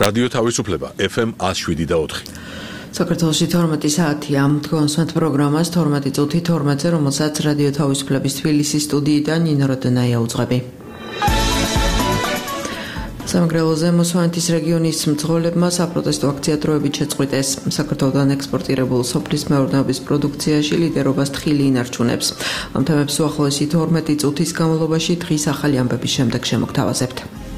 რადიო თავისუფლება FM 107.4. საქართველოში 12 საათია. თქვენსვენთ პროგრამას 12 წუთი 12-ზე, რომელსაც რადიო თავისუფლების თბილისის სტუდიიდან ნინო როდენაია უძღვები. სამეგრელოზე მოსვანეთის რეგიონის მძღოლებმა საპროტესტო აქცია დროებით შეწყვიტეს. საქართველოდან ექსპორტირებულ სოფლის მეურნეობის პროდუქციაში ლიდერობას თხილი ინარჩუნებს. ამ თემებს უახლოესი 12 წუთის განმავლობაში დღის ახალი ამბების შემდეგ შემოგთავაზებთ.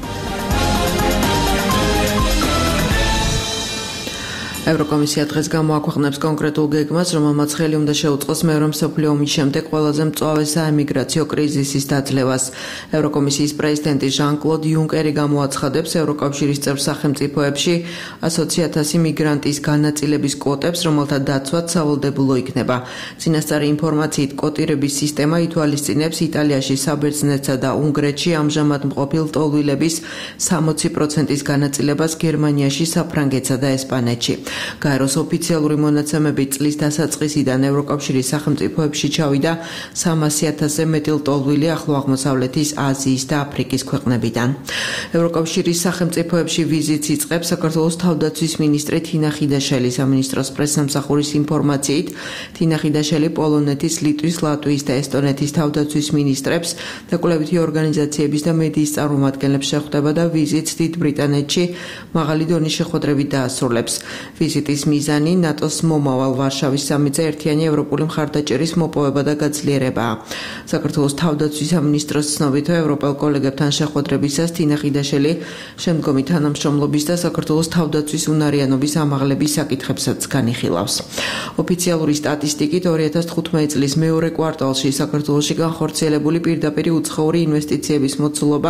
ევროკომისია დღეს გამოაქვეყნებს კონკრეტულ გეგმას, რომელმაც ხელი უნდა შეუწყოს მეორე მსოფლიო ომის შემდეგ ყველაზე მწვავე საემიგრაციო კრიზისის დაძლევას. ევროკომისიის პრეზიდენტი ჟან-კლოდ იუნკერი გამოაცხადებს ევროკავშირის წევრ სახელმწიფოებში 100,000 მიგრანტის განაწილების კვოტებს, რომელთა დაცვაც სავალდებულო იქნება. წინასწარი ინფორმაციით, კვოტირების სისტემა ითვალისწინებს იტალიაში, საბერძნეთსა და უნგრეთში ამჟამად მყოფილ ტოლვილების 60%-ის განაწილებას გერმანიაში, საფრანგეთსა და ესპანეთში. გაეროს ოფიციალური მონაცემებით წლის დასაწყისიდან ევროკავშირის სახელმწიფოებში ჩავიდა 300,000-ზე მეტი ლტოლვილი ახლო აღმოსავლეთის, აზიის და აფრიკის ქვეყნებიდან. ევროკავშირის სახელმწიფოებში ვიზიტს იწყებს საქართველოს თავდაცვის მინისტრი თინა ხიდაშელი. სამინისტროს პრესსამსახურის ინფორმაციით, თინა ხიდაშელი პოლონეთის, ლიტვის, ლატვიის და ესტონეთის თავდაცვის მინისტრებს, დაკვლევითი ორგანიზაციების და მედიის წარმომადგენლებს შეხვდება და ვიზიტს დიდ ბრიტანეთში მაღალი დონის შეხვედრებით დაასრულებს. ვიზიტის მიზანი ნატოს მომავალ ვარშავის სამიტზე ერთიანი ევროპული მხარდაჭერის მოპოვება და გაძლიერებაა. საქართველოს თავდაცვის სამინისტროს ცნობით, ევროპელ კოლეგებთან შეხვედრებისას თინა ხიდაშელი შემდგომი თანამშრომლობის და საქართველოს თავდაცვის უნარიანობის ამაღლების საკითხებსაც განიხილავს. ოფიციალური სტატისტიკით 2015 წლის მეორე კვარტალში საქართველოში განხორციელებული პირდაპირი უცხოური ინვესტიციების მოცულობა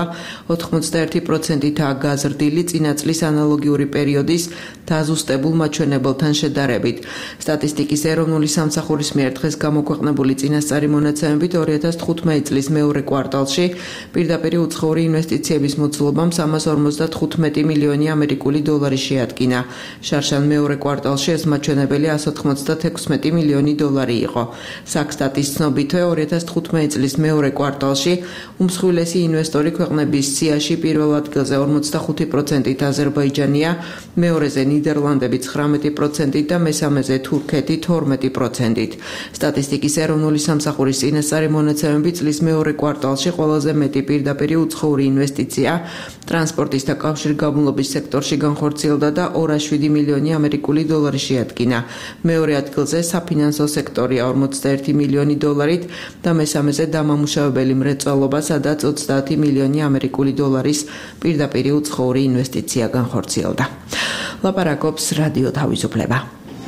81%-ითაა გაზრდილი წინა წლის ანალოგიური პერიოდის დაზუსტებულ მაჩვენებელთან შედარებით. სტატისტიკის ეროვნული სამსახურის მიერ დღეს გამოქვეყნებული წინასწარი მონაცემებით 2015 წლის მეორე კვარტალში პირდაპირი უცხოური ინვესტიციების მოცულობამ 355 მილიონი ამერიკული დოლარი შეადგინა. შარშან მეორე კვარტალში ეს მაჩვენებელი 196 მილიონი დოლარი იყო. საქსტატის ცნობით 2015 წლის მეორე კვარტალში უმსხვილესი ინვესტორი ქვეყნების სიაში პირველ ადგილზე 45%-ით აზერბაიჯანია, მეორეზე ნიდერლანდები 19%-ით და მესამეზე თურქეთი 12%-ით. სტატისტიკის ეროვნული სამსახურის წინასწარი მონაცემებით წლის მეორე კვარტალში ყველაზე მეტი პირდაპირი უცხოური ინვესტიცია ტრანსპორტის და კავშირგაბმულობის სექტორში განხორციელდა და 207 მილიონი ამერიკული დოლარი შეადგინა. მეორე ადგილზე საფინანსო სექტორია 41 მილიონი დოლარით და მესამეზე დამამუშავებელი მრეწველობა, სადაც 30 მილიონი ამერიკული დოლარის პირდაპირი უცხოური ინვესტიცია განხორციელდა. ლაპარაკობს რადიო თავისუფლება.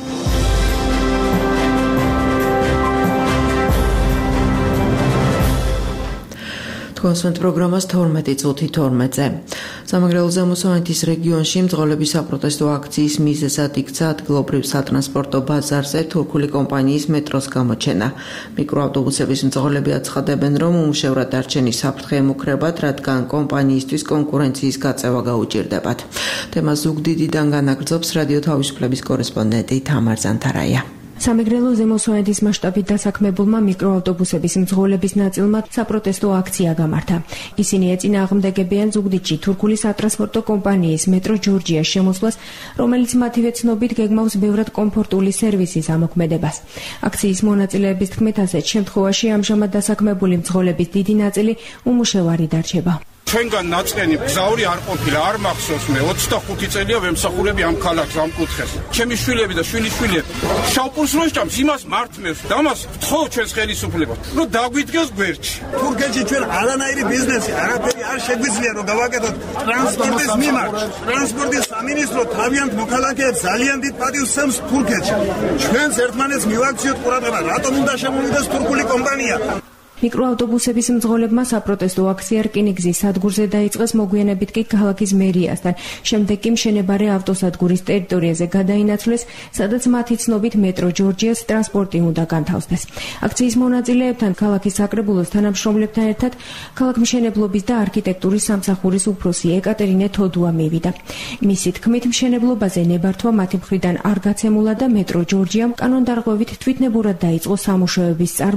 თქვენსვენთ პროგრამას 12 წუთი 12-ზე. სამეგრელოზე მოსვანეთის რეგიონში მძღოლების საპროტესტო აქციის მიზეზად იქცა ადგილობრივ სატრანსპორტო ბაზარზე თურქული კომპანიის მეტროს გამოჩენა. მიკროავტობუსების მძღოლები აცხადებენ, რომ უმუშევრად დარჩენის საფრთხე ემუქრებათ, რადგან კომპანიისთვის კონკურენციის გაწევა გაუჭირდებათ. თემას ზუგდიდიდან განაგრძობს რადიო თავისუფლების კორესპონდენტი თამარ ზანთარაია. სამეგრელოზე მოსვანეთის მასშტაბით დასაქმებულმა მიკროავტობუსების მძღოლების ნაწილმა საპროტესტო აქცია გამართა. ისინი ეწინააღმდეგებიან ზუგდიდში თურქული სატრანსპორტო კომპანიის მეტრო ჯორჯიას შემოსვლას, რომელიც მათივე ცნობით გეგმავს ბევრად კომფორტული სერვისის ამოქმედებას. აქციის მონაწილეების თქმით, ასეთ შემთხვევაში ამჟამად დასაქმებული მძღოლების დიდი ნაწილი უმუშევარი დარჩება. ჩვენგან ნაწყენი გზაური არ ყოფილა, არ მახსოვს მე 25 წელია ვემსახურები ამ ქალაქს ამ კუთხეს. ჩემი შვილები და შვილიშვილები შავპურს რო სჭამს, იმას მართმევს და მას ვთხოვ ჩვენს ხელისუფლებას, რომ დაგვიდგეს გვერდში. თურქეთში ჩვენ არანაირი ბიზნესი არაფერი არ შეგვიძლია რომ გავაკეთოთ ტრანსპორტის მიმართ. ტრანსპორტის სამინისტრო თავიანთ მოქალაქეებს ძალიან დიდ პატივს სცემს თურქეთში. ჩვენს ერთმანეთს მივაქციოთ ყურადღება, რატომ უნდა შემოვიდეს თურქული კომპანია. მიკროავტობუსების მძღოლებმა საპროტესტო აქცია რკინიგზის სადგურზე დაიწყეს, მოგვიანებით კი ქალაქის მერიასთან. შემდეგ კი მშენებარე ავტოსადგურის ტერიტორიაზე გადაინაცვლეს, სადაც მათი ცნობით მეტრო ჯორჯიას ტრანსპორტი უნდა განთავსდეს. აქციის მონაწილეებთან ქალაქის საკრებულოს თანამშრომლებთან ერთად ქალაქმშენებლობის და არქიტექტურის სამსახურის უფროსი ეკატერინე თოდუა მივიდა. მისი თქმით, მშენებლობაზე ნებართვა მათი მხრიდან არ გაცემულა და მეტრო ჯორჯიამ კანონდარღვევით თვითნებურად დაიწყო სამუშაოების წარმოება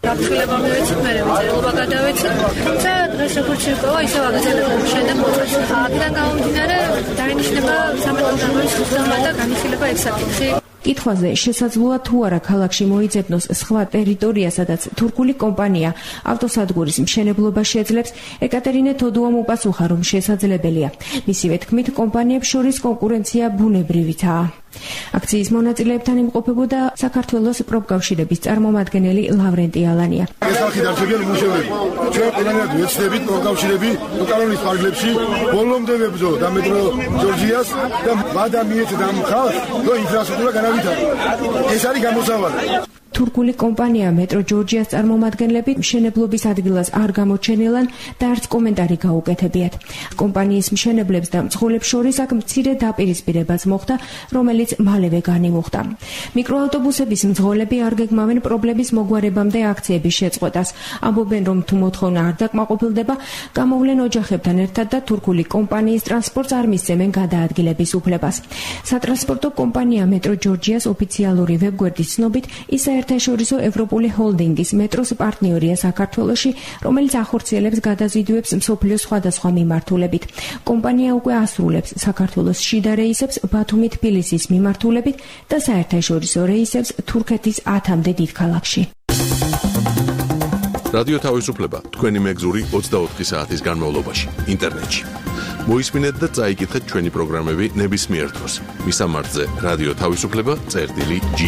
გაფრთხილება მივეცით, მე ვიწერილობა გადავეცით და დღეს როგორც შეყოა, ისევ აგრძელებდა შემდეგ მოწვევს. აქედან გამომდინარე, დაინიშნება სამართალდამცველის სისტემა და განიხილება ექსაკითხი. კითხვაზე შესაძლოა თუ არა ქალაქში მოიძებნოს სხვა ტერიტორია, სადაც თურქული კომპანია ავტოსადგურის მშენებლობა შეძლებს, ეკატერინე თოდუამ უპასუხა, რომ შესაძლებელია. მისივე თქმით, კომპანიებს შორის კონკურენცია ბუნებრივითაა. აქციის მონაწილეებთან იმყოფებოდა საქართველოს პროფკავშირების წარმომადგენელი ლავრენტი ალანია. ესახი დარჩებიან მუშაობები. ჩვენ ყველანაირად ვეცდებით პროფკავშირები უკანონის პარკლებში ბოლომდე ვებრძო და მეტრო ჯორჯიას და ვადა მიეცეთ ამ ხალხს, რომ ინფრასტრუქტურა განავითაროს. ეს არის გამოსავალი. თურქული კომპანია მეტრო ჯორჯიას წარმომადგენლები მშენებლობის ადგილას არ გამოჩენილან და არც კომენტარი გაუკეთებიათ. კომპანიის მშენებლებს და მძღოლებს შორის აქ მცირე დაპირისპირებაც მოხდა, რომელიც მალევე განიმუხტა. მიკროავტობუსების მძღოლები არ გეგმავენ პრობლემის მოგვარებამდე აქციების შეწყვეტას. ამბობენ, რომ თუ მოთხოვნა არ დაკმაყოფილდება, გამოვლენ ოჯახებთან ერთად და თურქული კომპანიის ტრანსპორტს არ მისცემენ გადაადგილების უფლებას. სატრანსპორტო კომპანია მეტრო ჯორჯიას ოფიციალური ვებგვერდის ცნობით, ის საერთაშორისო ევროპული ჰოლდინგის მეტროს პარტნიორია საქართველოში, რომელიც ახორციელებს გადაზიდვებს მსოფლიოს სხვადასხვა მიმართულებით. კომპანია უკვე ასრულებს საქართველოს შიდა რეისებს ბათუმი-თბილისის მიმართულებით და საერთაშორისო რეისებს თურქეთის 10-მდე დიდ ქალაქში. რადიო თავისუფლება თქვენი მეგზური 24 საათის განმავლობაში ინტერნეტში. მოისმინეთ და წაიკითხეთ ჩვენი პროგრამები ნებისმიერ დროს. მისამართზე რადიო თავისუფლება.ge.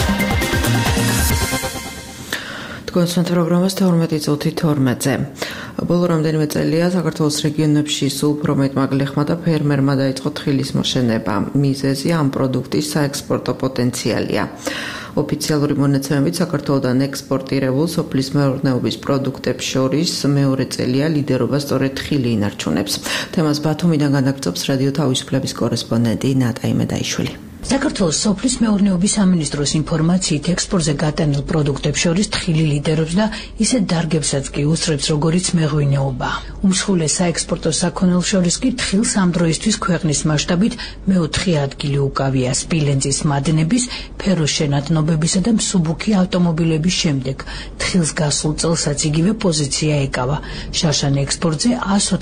თქვენს პროგრამას 12 წუთი 12-ზე. ბოლო რამდენიმე წელია საქართველოს რეგიონებში სულ უფრო მეტმა გლეხმა და ფერმერმა დაიწყო თხილის მოშენება. მიზეზი ამ პროდუქტის საექსპორტო პოტენციალია. ოფიციალური მონაცემებით საქართველოდან ექსპორტირებულ სოფლის მეურნეობის პროდუქტებს შორის მეორე წელია ლიდერობა სწორედ თხილი ინარჩუნებს. თემას ბათუმიდან განაგრძობს რადიო თავისუფლების კორესპონდენტი ნატა იმედაიშვილი. საქართველოს სოფლის მეურნეობის სამინისტროს ინფორმაციით ექსპორტზე გატანილ პროდუქტებს შორის თხილი ლიდერობს და ისეთ დარგებსაც კი უსწრებს, როგორიც მეღვინეობა. უმსხვილეს საექსპორტო საქონელს შორის კი თხილს ამ დროისთვის ქვეყნის მასშტაბით მეოთხე ადგილი უკავია სპილენძის მადნების, ფეროს შენადნობებისა და მსუბუქი ავტომობილების შემდეგ. თხილს გასულ წელსაც იგივე პოზიცია ეკავა. შარშან ექსპორტზე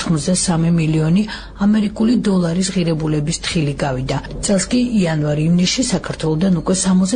183 მილიონი ამერიკული დოლარის ღირებულების თხილი გავიდა. წელს კი იანვარ-ივნისში საქართველოდან უკვე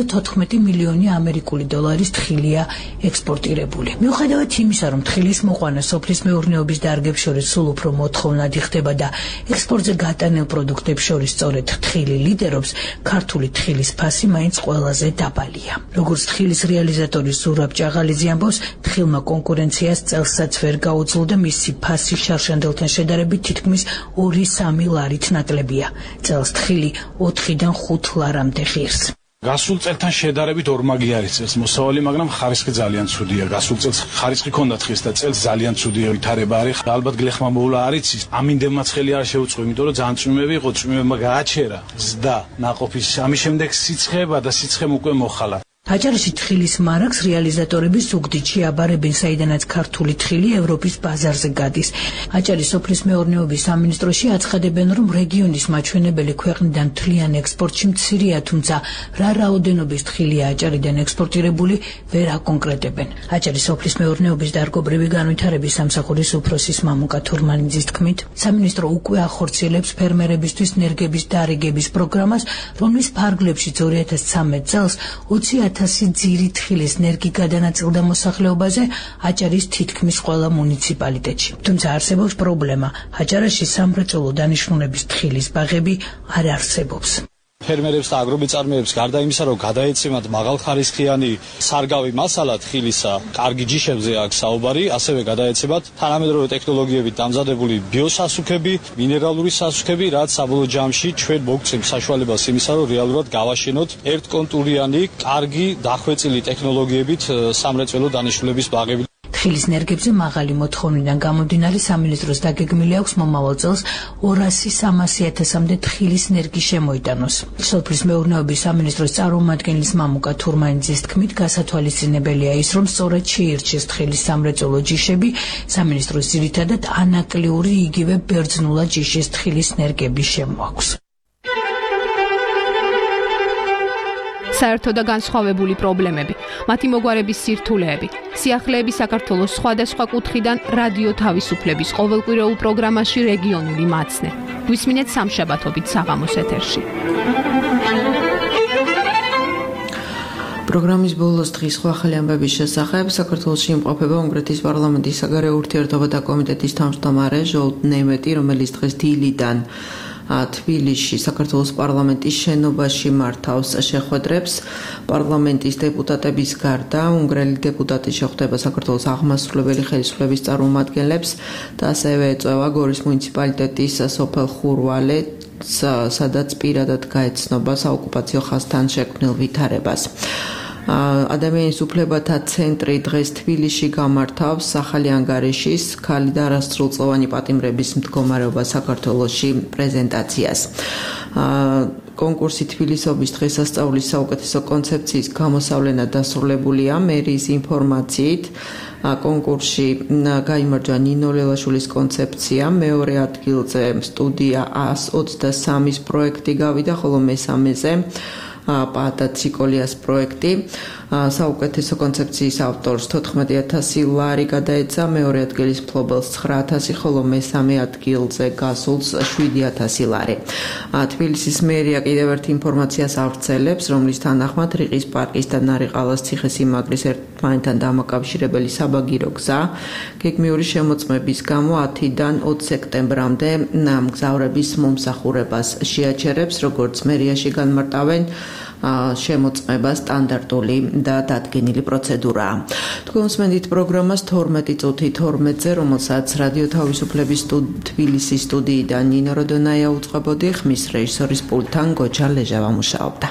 74 მილიონი ამერიკული დოლარის თხილია ექსპორტირებული. მიუხედავად იმისა, რომ თხილის მოყვანა სოფლის მეურნეობის დარგებს შორის სულ უფრო მოთხოვნადი ხდება და ექსპორტზე გატანილ პროდუქტებს შორის სწორედ თხილი ლიდერობს, ქართული თხილის ფასი მაინც ყველაზე დაბალია. როგორც თხილის რეალიზატორი ზურაბ ჭაღალიძე ამბობს, თხილმა კონკურენციას წელსაც ვერ გაუძლო და მისი ფასი შარშანდელთან შედარებით თითქმის 2-3 ლარით ნაკლებია. წელს თხილი 4-დან 5 ლარამდე ღირს. გასულ წელთან შედარებით ორმაგი არის წელს მოსავალი, მაგრამ ხარისხი ძალიან ცუდია. გასულ წელს ხარისხი ქონდა თხის და წელს ძალიან ცუდია ვითარება არის. ალბათ გლეხმა მოვლა არ იცის. ამინდებმა ცხელი არ შეუწყო, იმიტომ რომ ძალიან წვიმები იყო, წვიმებმა გააჩერა ზდა ნაყოფის. ამის შემდეგ სიცხება და სიცხემ უკვე მოხალა. აჭარაში თხილის მარაგს რეალიზატორები ზუგდიდში აბარებენ, საიდანაც ქართული თხილი ევროპის ბაზარზე გადის. აჭარის სოფლის მეურნეობის სამინისტროში აცხადებენ, რომ რეგიონის მაჩვენებელი ქვეყნიდან თლიან ექსპორტში მცირეა, თუმცა რა რაოდენობის თხილია აჭარიდან ექსპორტირებული ვერ აკონკრეტებენ. აჭარის სოფლის მეურნეობის დარგობრივი განვითარების სამსახურის უფროსის მამუკა თურმანიძის თქმით, სამინისტრო უკვე ახორციელებს ფერმერებისთვის ნერგების დარიგების პროგრამას, რომლის ფარგლებშიც 2013 წელს 20,000 ძირი თხილის ნერგი გადანაწილდა მოსახლეობაზე აჭარის თითქმის ყველა მუნიციპალიტეტში. თუმცა არსებობს პრობლემა. აჭარაში სამრეწველო დანიშნულების თხილის ბაღები არ არსებობს. ფერმერებს და აგრომეწარმეებს გარდა იმისა, რომ გადაეცემათ მაღალხარისხიანი სარგავი მასალა თხილისა, კარგი ჯიშებზე აქვს საუბარი, ასევე გადაეცემათ თანამედროვე ტექნოლოგიებით დამზადებული ბიოსასუქები, მინერალური სასუქები, რაც საბოლოო ჯამში ჩვენ მოგცემს საშუალებას იმისა, რომ რეალურად გავაშენოთ ერთკონტურიანი, კარგი დახვეწილი ტექნოლოგიებით სამრეწველო დანიშნულების ბაღები. თხილის ნერგებზე მაღალი მოთხოვნიდან გამომდინარე სამინისტროს დაგეგმილი აქვს მომავალ წელს 200-300,000-მდე თხილის ნერგი შემოიტანოს. სოფლის მეურნეობის სამინისტროს წარმომადგენლის მამუკა თურმანიძის თქმით, გასათვალისწინებელია ის, რომ სწორედ შეირჩეს თხილის სამრეწველო ჯიშები, სამინისტროს ძირითადად ანაკლიური იგივე ბერძნულად ჯიშის თხილის ნერგები შემოაქვს. საერთო და განსხვავებული პრობლემები, მათი მოგვარების სირთულეები, სიახლეები საქართველოს სხვადასხვა კუთხიდან რადიო თავისუფლების ყოველკვირეულ პროგრამაში რეგიონული მაცნე. გვისმინეთ სამშაბათობით საღამოს ეთერში. პროგრამის ბოლოს დღის სხვა ახალი ამბების შესახებ საქართველოში იმყოფება უნგრეთის პარლამენტის საგარეო ურთიერთობათა კომიტეტის თავმჯდომარე ჟოლტ ნემეტი, რომელიც დღეს დილიდან თბილისში საქართველოს პარლამენტის შენობაში მართავს შეხვედრებს. პარლამენტის დეპუტატების გარდა უნგრელი დეპუტატი შეხვდება საქართველოს აღმასრულებელი ხელისუფლების წარმომადგენლებს და ასევე ეწევა გორის მუნიციპალიტეტის სოფელ ხურვალეთს, სადაც პირადად გაეცნობა საოკუპაციო ხაზთან შექმნილ ვითარებას. ადამიანის უფლებათა ცენტრი დღეს თბილისში გამართავს ახალი ანგარიშის ქალი და არასრულწლოვანი პატიმრების მდგომარეობა საქართველოში პრეზენტაციას. კონკურსი თბილისობის დღესასწაულის საუკეთესო კონცეფციის გამოსავლენა დასრულებულია. მერიის ინფორმაციით კონკურსში გაიმარჯვა ნინო ლელაშვილის კონცეფცია, მეორე ადგილზე სტუდია 123-ის პროექტი გავიდა, ხოლო მესამეზე პაატა ციკოლიას პროექტი. საუკეთესო კონცეფციის ავტორს 14,000 ლარი გადაეცა, მეორე ადგილის მფლობელს 9,000, ხოლო მესამე ადგილზე გასულს 7,000 ლარი. თბილისის მერია კიდევ ერთ ინფორმაციას ავრცელებს, რომლის თანახმად რიყის პარკის და ნარიყალას ციხესიმაგრის ერთმანეთთან დამაკავშირებელი საბაგირო გზა გეგმიური შემოწმების გამო 10-დან 20 სექტემბრამდე მგზავრების მომსახურებას შეაჩერებს, როგორც მერიაში განმარტავენ. შემოწმება სტანდარტული და დადგენილი პროცედურაა. თქვენ უსმენთ პროგრამას 12 წუთი 12-ზე, რომელსაც რადიო თავისუფლების თბილისის სტუდიიდან ნინო როდონაია უწყებოდი, ხმის რეჟისორის პულტთან გოჩა ლეჟავა მუშაობდა.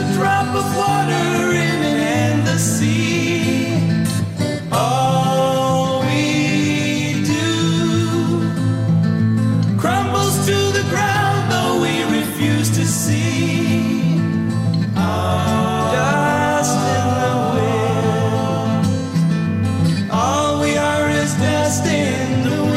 drop of water in an endless sea. All we do crumbles to the ground, though we refuse to see. Dust in the wind. All we are is dust in the wind.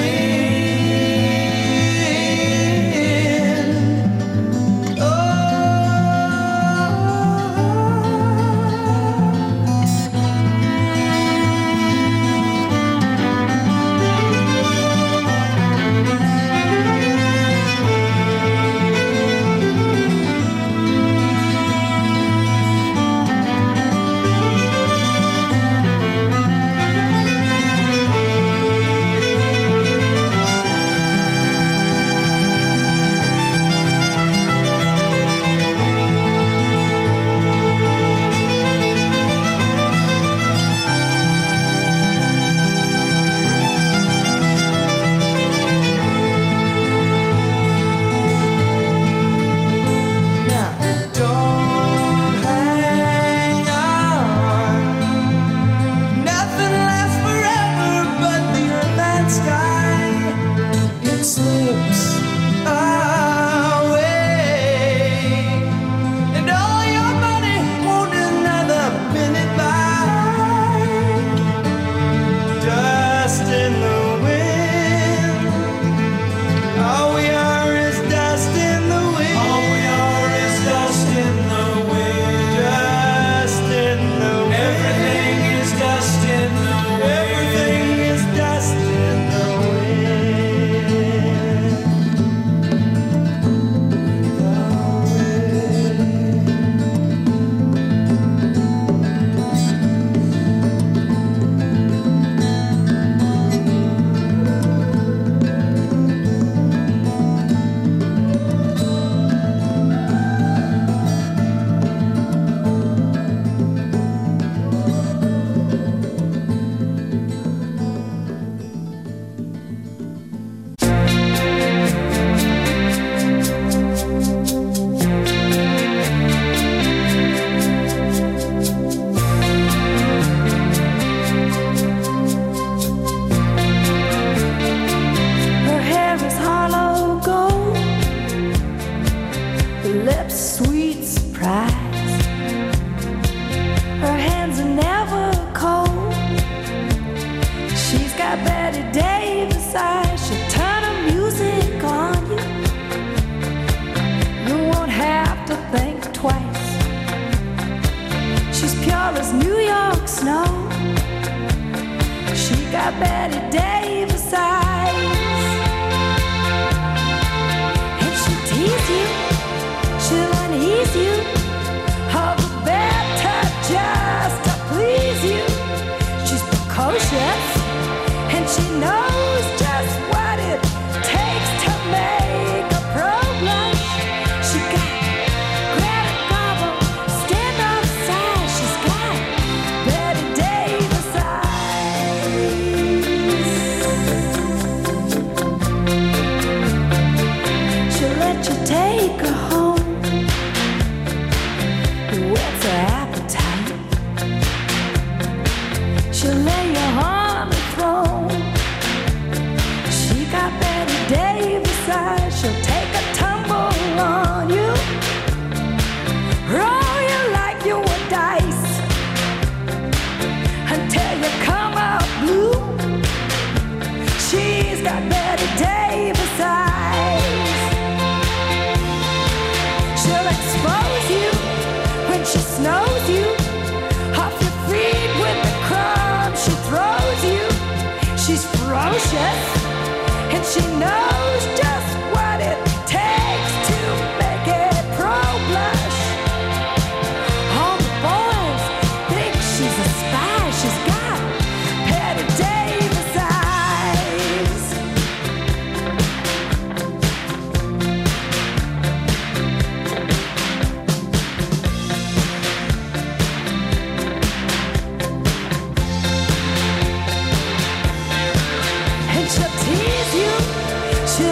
She'll tease you.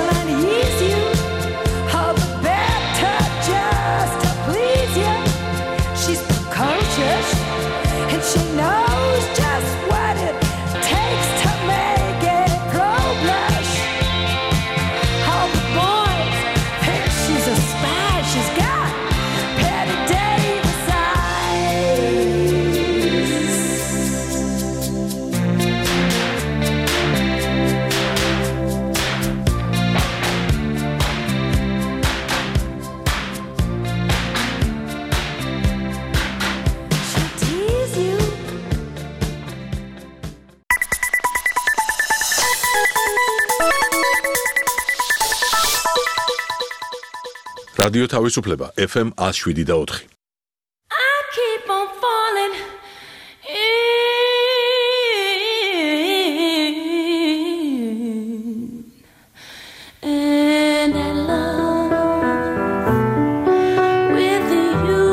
რადიო თავისუფლება FM 107.4. I keep on falling in love with you.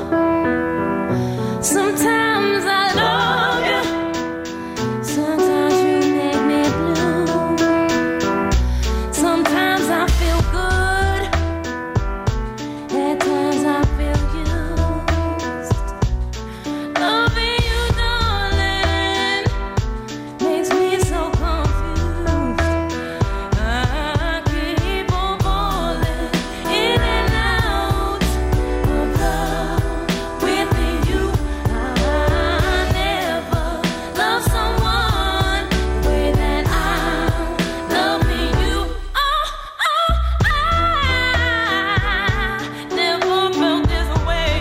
Sometimes I love you, sometimes you make me blue. Sometimes I feel good, at times I feel used. Loving you, darling, makes me so confused. I keep on falling in and out of love with you. I never loved someone the way that I'm loving you. Oh, I never felt this way.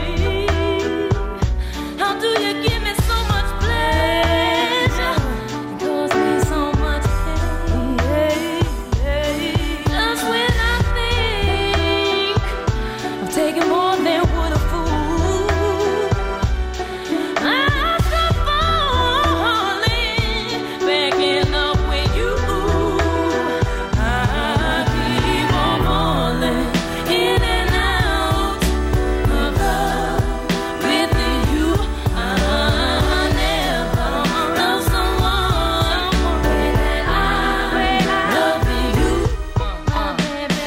How do you give me so much pleasure and cause me so much pain? Just when I think I'm taking more than would a fool, I stop falling, backing up with you. I keep on falling in and out of love with you. I never loved someone the way that I love you. Oh, baby,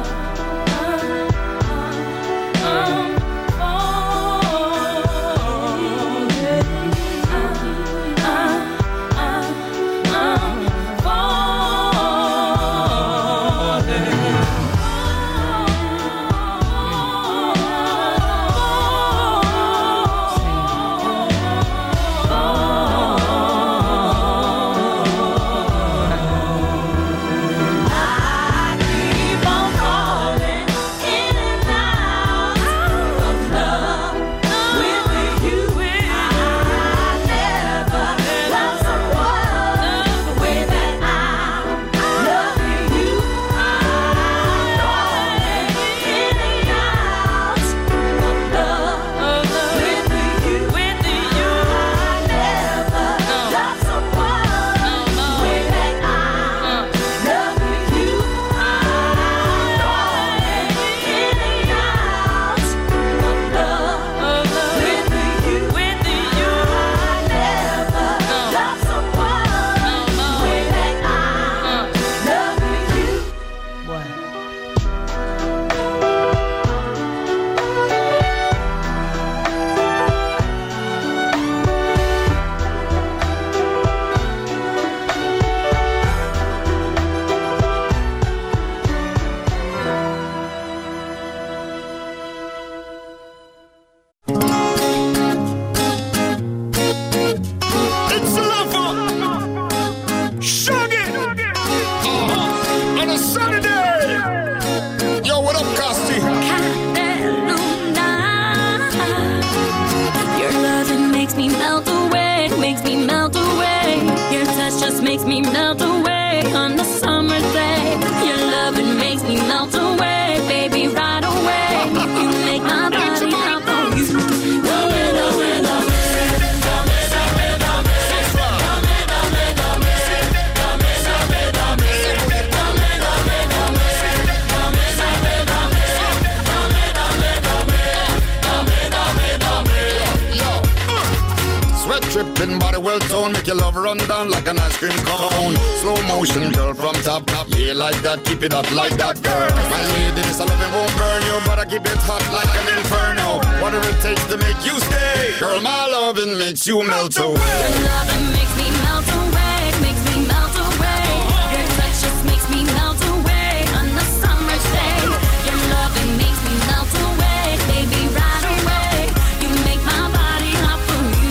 keep on falling in and out of love with you. I never loved someone the way that I love you. I'm falling in and out of love with you. I never loved someone the way that I love you. It's a lover, Shaggy, on a Saturday. Yo, what up, Costi? Your loving makes me melt away, makes me melt away. Your touch just makes me melt away on the summer day. Your loving makes me melt away, baby, right away. You make my body hop on you. Sweat dripping, body well toned, make your love run down like an ice cream cone. Slow motion, girl, from top, yeah, like that, keep it up like that, girl. My lady, this loving won't burn you, but I keep it hot like an inferno. Whatever it takes to make you stay, girl, my loving makes you melt away. Your loving makes me melt away, makes me melt away. Your touch just makes me melt away on the summer's day. Your loving makes me melt away, baby, right away. You make my body hot for you.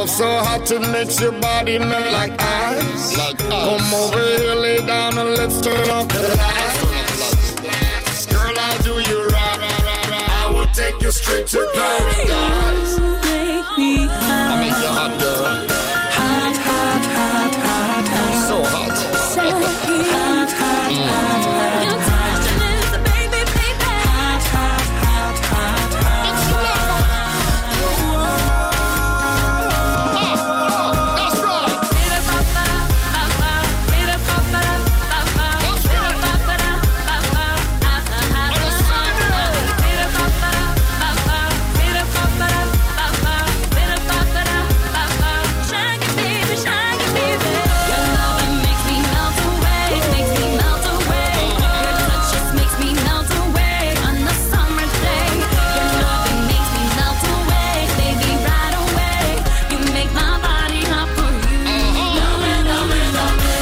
love so hot it makes your body melt like ice. Come over here, lay down and let's turn up the lights. Girl, I'll do you right. I will take you straight to paradise. Make me hot. I'll make you hot, girl. Hot, hot, hot, hot, hot. So hot. So hot, hot, hot, hot. Your touching is the baby, baby. Hot, hot, hot, hot, hot. It's love. That's right. Shaggy baby, shaggy baby. Your loving makes me melt away, makes me melt away. Your touch just makes me melt away on the summer day. Your loving makes me melt away, baby, right away. You make my body hot for you. Love it, love it, love it.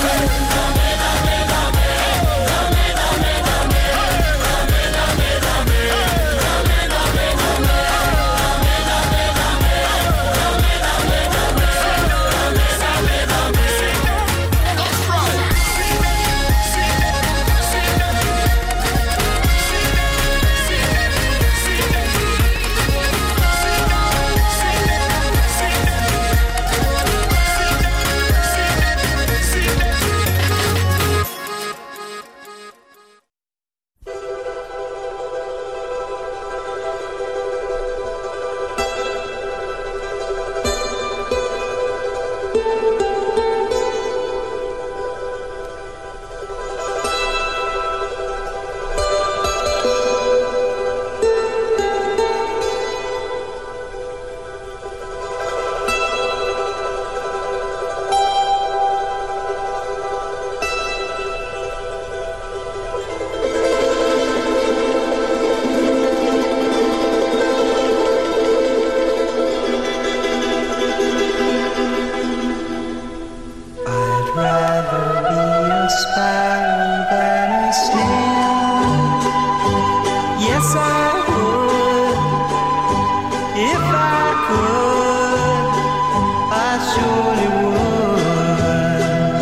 I'd rather be a sparrow than a snail. Yes, I would. If I could, I surely would.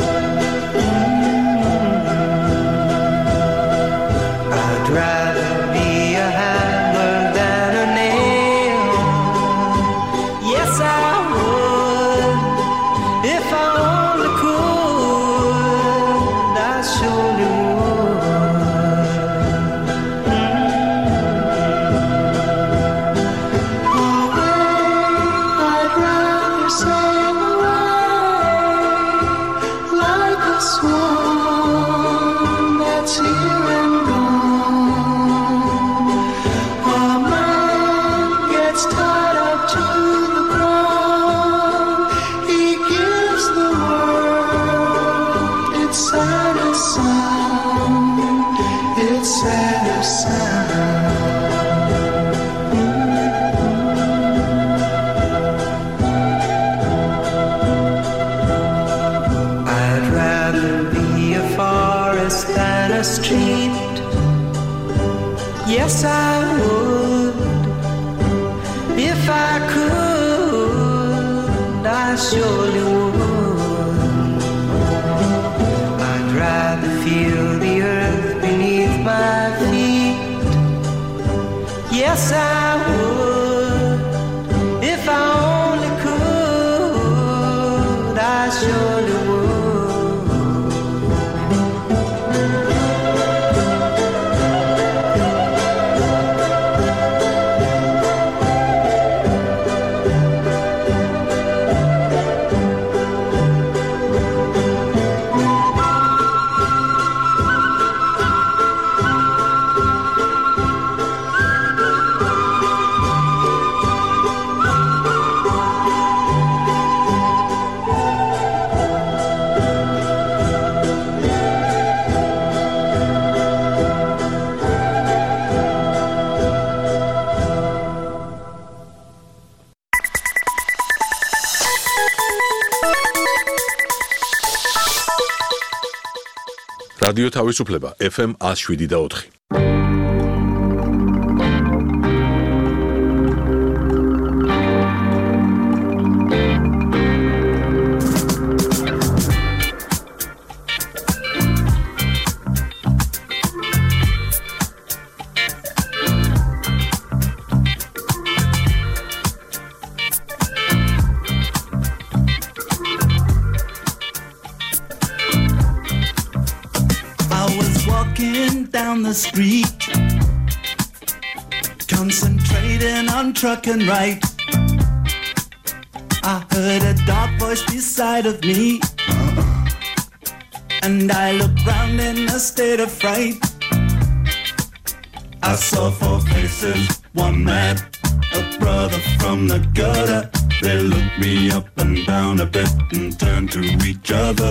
I'd rather be a hammer than a nail. Yes, I would. If I only could, I surely would. I'd rather sail away like a swan that's here and gone. A man gets tied up to the ground. He gives the world its saddest sound, its saddest sound. I'd rather be a forest than a street. Yes, I would. If I could, I surely would. I'd rather feel the earth beneath my feet. Yes, I would. If I only could, I surely would. რადიო თავისუფლება FM 107.4. on the street, concentrating on truck and right. I heard a dark voice beside of me, and I looked round in a state of fright. I saw four faces, one man, a brother from the gutter. They looked me up and down a bit and turned to each other.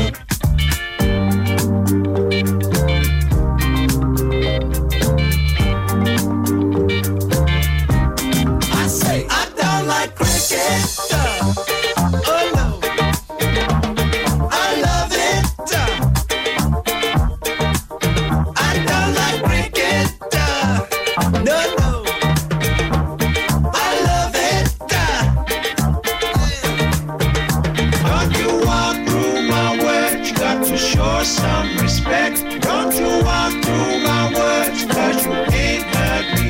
I say, I don't like cricket. Oh no, I love it. I don't like cricket. No, no, I love it. Don't you walk through my words, you got to show some respect. Don't you walk through my words, cause you ain't heard me.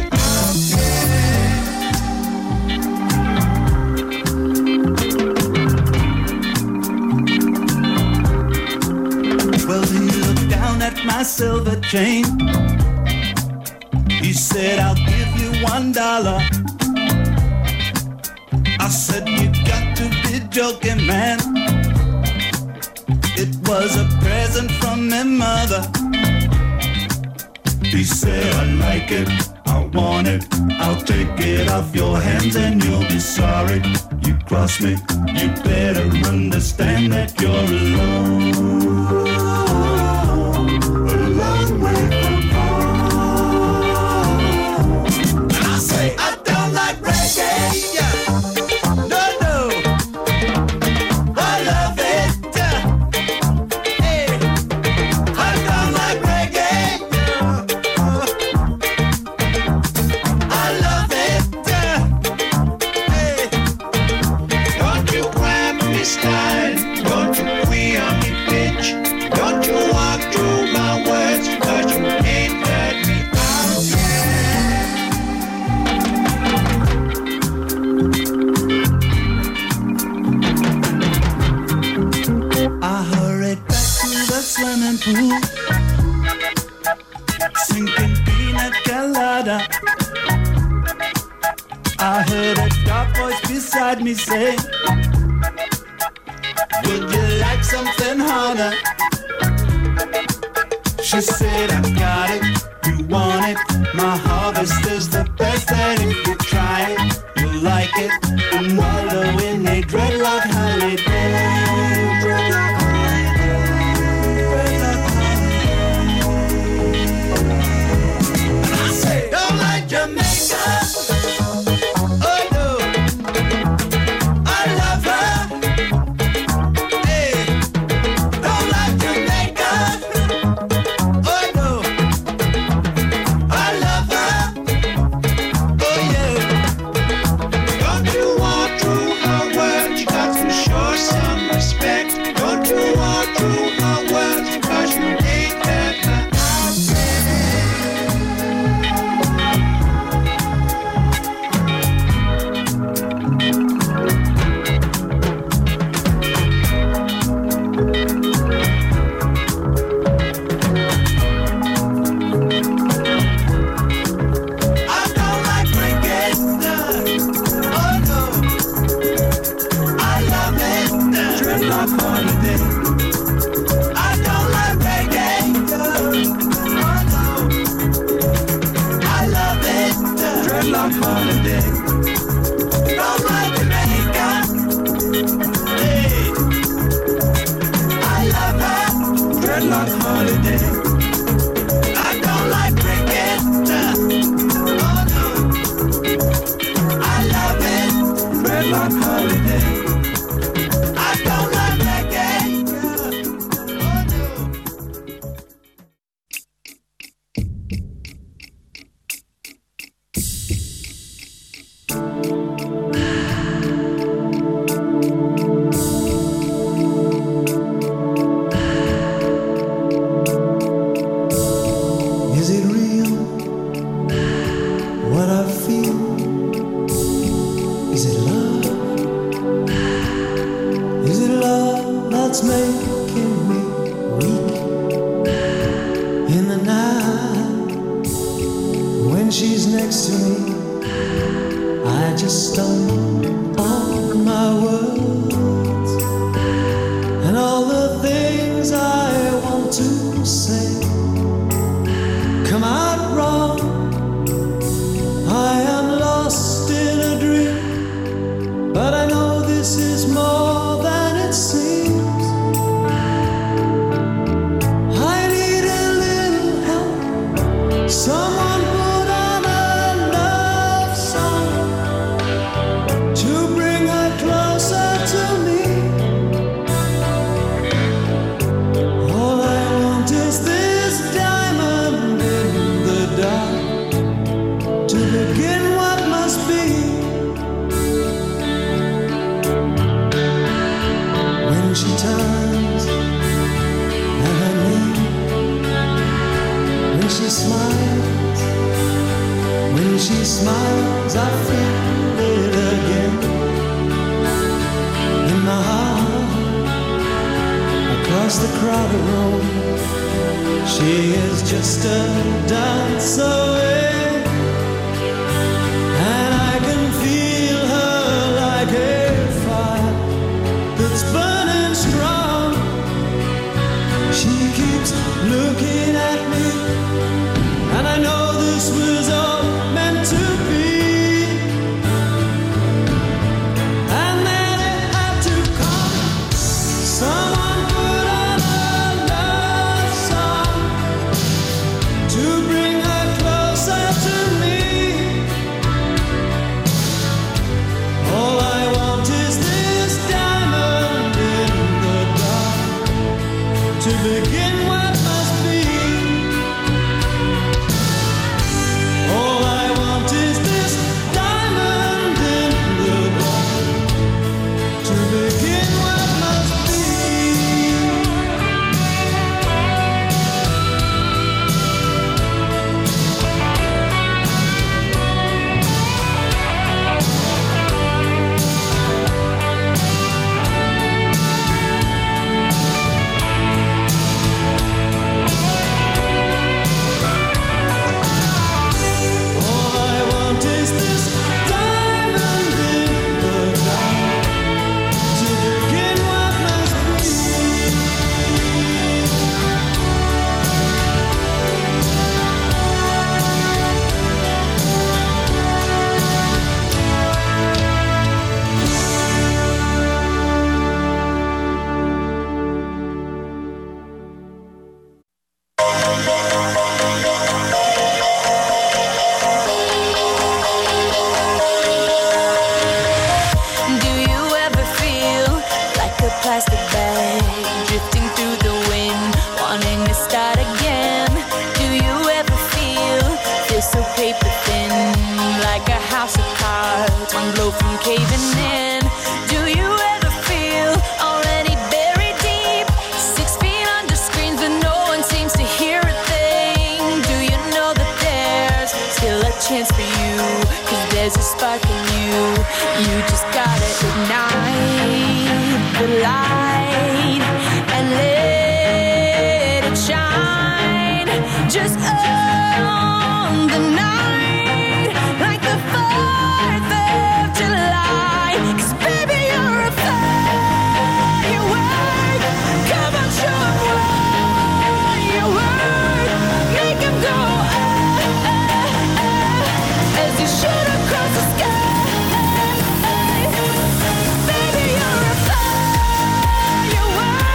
Well, he looked down at my silver chain. He said, I'll give you $1. I said, you got to be joking, man. It was a present from my mother. He said, I like it, I want it, I'll take it off your hands and you'll be sorry. You cross me, you better understand that you're alone. A long way from home. And I say, I don't like reggae. No, no, I love it. Hey, I don't like reggae. I love it. Hey, don't you grab me style, don't you queer on me pitch, don't you walk through my words, cause you ain't heard me out I hurried back to the swimming pool, sinking pina colada. I heard a dark voice beside me say, would you like something harder? She said, I got it, you want it. My harvest is the best, and if you try it, you'll like it. And wallow in a dreadlock holiday. Dreadlock holiday. Dreadlock holiday. And I say, don't like Jamaica. Oh no, I love her. Hey, don't like Jamaica. Oh no, I love her. Oh yeah. Don't you walk through her words, you got to show some respect. Don't you walk through her words, cause you ain't heard her out I don't like cricket. Oh no, I love it. Dreadlock holiday. I don't like reggae. Oh no, I love it. Dreadlock holiday. Don't like Jamaica. Hey, I love her. Dreadlock holiday. I don't like cricket. Oh no, I love it. Dreadlock holiday. I don't like reggae. Oh no. next to me, I just stumble on my words and all the things I want to say come out wrong. I am lost in a dream, but I know this is more than it seems. I need a little help, someone put on a love song to bring her closer to me. All I want is this diamond in the dark to begin what must be. When she turns and her name, when she smiles, I feel it again in my heart. Across the crowded room, she is just a dance away, and I can feel her like a fire that's burning strong. She keeps looking at me, and I know this was all meant to be. And then it had to come. Someone put on a love song to bring her closer to me. All I want is this diamond in the dark to begin what must be. All I want is this diamond in the dark to begin what must be. All I want is this diamond in the dark to begin what must be. Do you ever feel like a plastic bag drifting through the wind, wanting to start again? Do you ever feel so paper thin, like a house of cards, one blow from caving in? Do you ever feel already buried deep, 6 feet under screens, but no one seems to hear a thing? Do you know that there's still a chance for you? 'Cause there's a spark in you. You just gotta ignite the light and let it shine. Just on the night, like the 4th of July. 'Cause baby, you're a firework. Come on, show 'em what you work. Make 'em go as you shoot across the sky. Baby, you're a firework.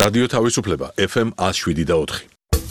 რადიო თავისუფლება FM 107.4.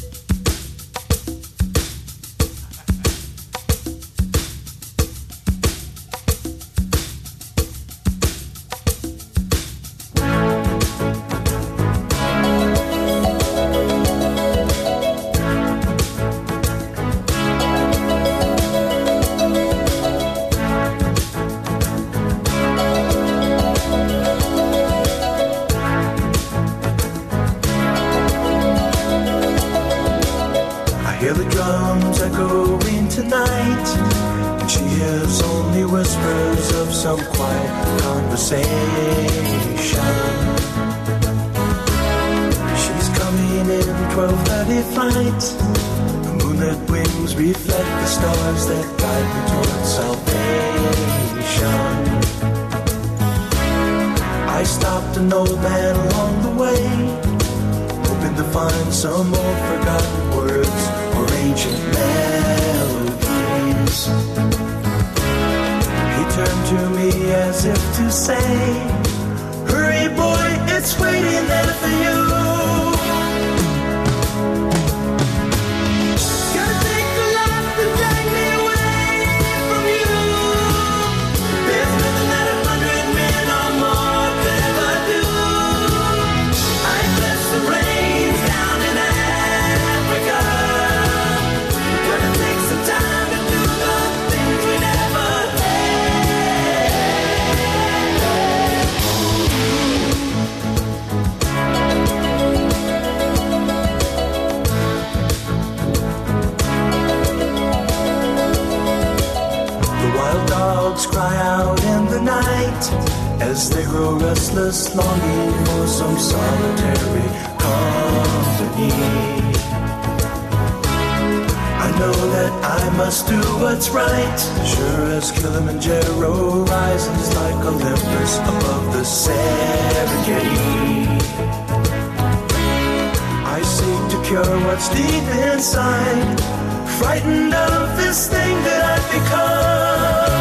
Longing for some solitary company. I know that I must do what's right, sure as Kilimanjaro rises like Olympus above the Serengeti. I seek to cure what's deep inside, frightened of this thing that I've become.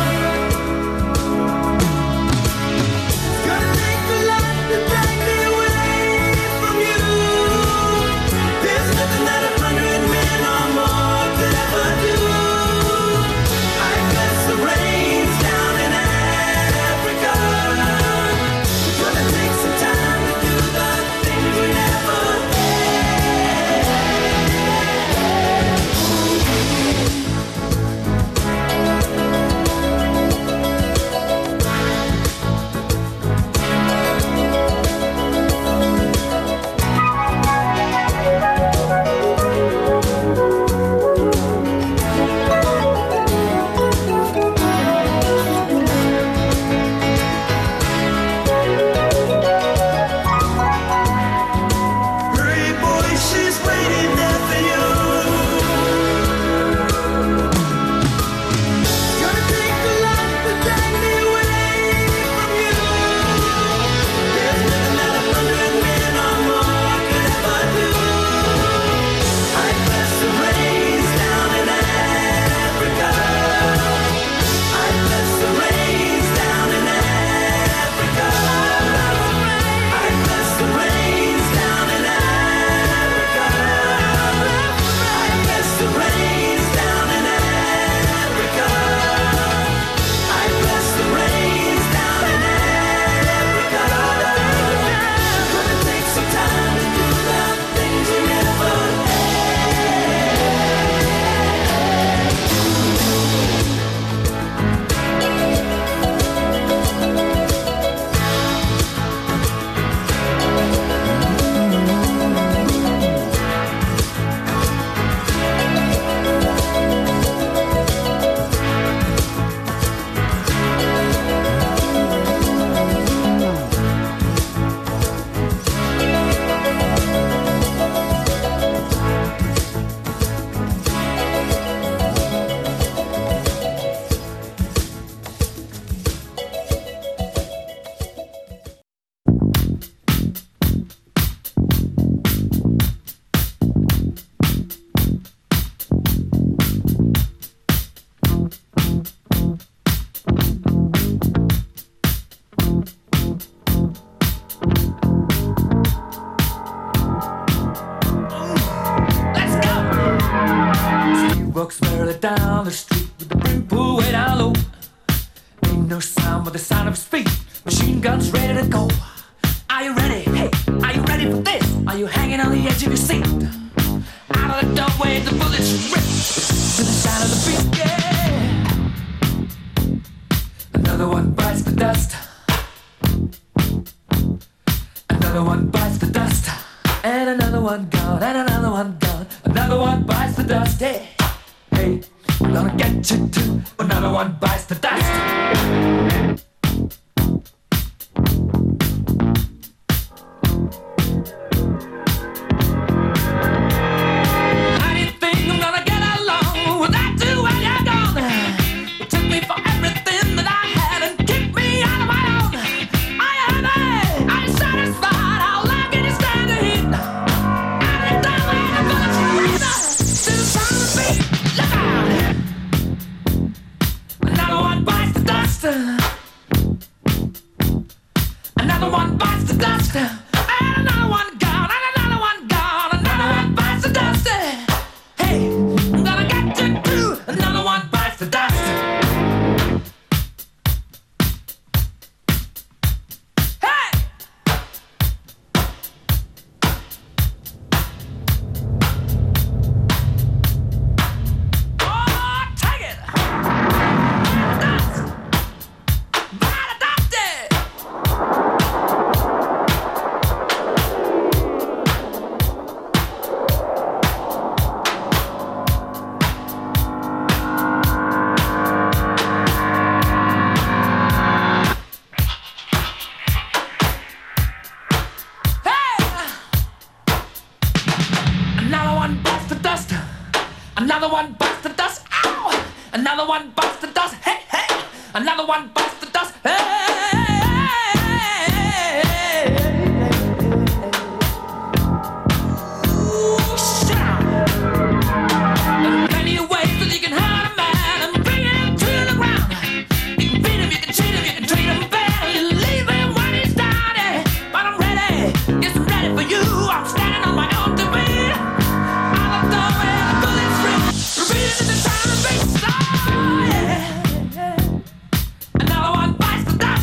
speed. Machine guns ready to go. Are you ready? Hey, are you ready for this? Are you hanging on the edge of your seat? Out of the doorway, the bullets rip to the sound of the beat. Yeah. Another one bites the dust. Another one bites the dust. And another one gone. And another one gone. Another one bites the dust. Hey, hey, I'm gonna get you too. Another one bites the dust. Another one bites the dust. And another one gone. And another one gone. Another one bites the dust. Hey, I'm gonna get you too. Another one bites the dust. Hey! Oh, take it! Dust! By the dust! Another one bites the dust. Another one bites the dust. Ow! Another one bites the dust. Hey, hey! Another one bites the dust. Hey! Ooh, shout! There are plenty of ways that you can hurt a man and bring him to the ground. You can beat him, you can cheat him, you can treat him bad. You leave him when he's down. But I'm ready. Yes, I'm ready for you. I'm standing on my own to beat. Another one bites the dust.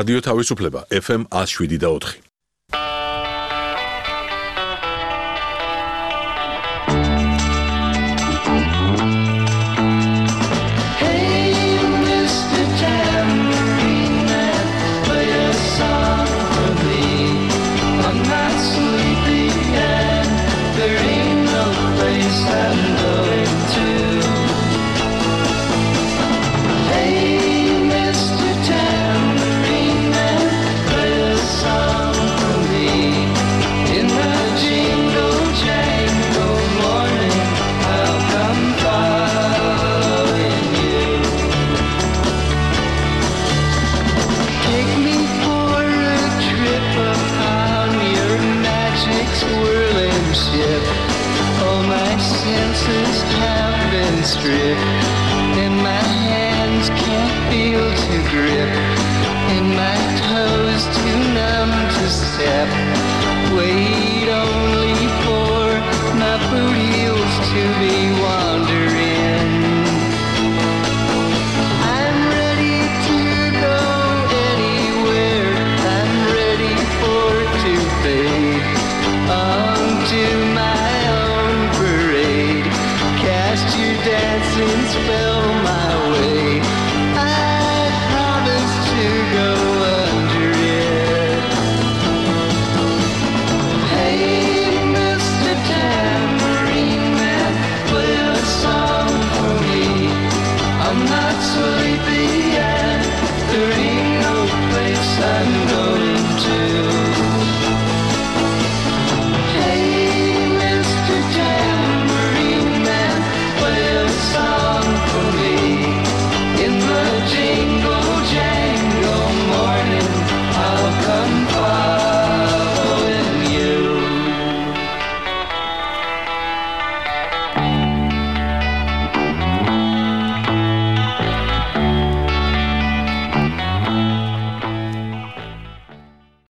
რადიო თავისუფლება FM 107.4. Stripped, and my hands can't feel to grip, and my toes to